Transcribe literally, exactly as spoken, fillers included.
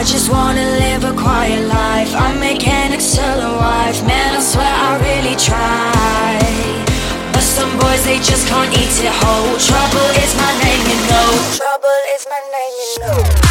just wanna live a quiet life. I'm mechanics to the wife. Man, I swear I really try. But some boys, they just can't eat it whole. Trouble is my name, you know. Trouble is my name, you know.